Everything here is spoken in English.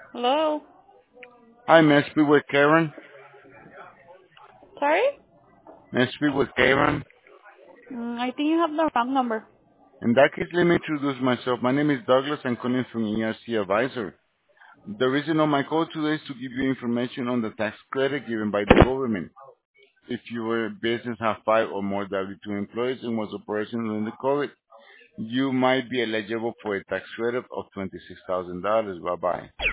Hello? Hi, may I speak with Karen? Sorry? May I speak with Karen? I think you have the wrong number. In that case, let me introduce myself. My name is Douglas. I'm calling from ERC Advisor. The reason of my call today is to give you information on the tax credit given by the government. If your business have 5 or more W-2 employees and was operational during the COVID, you might be eligible for a tax credit of $26,000. Bye-bye.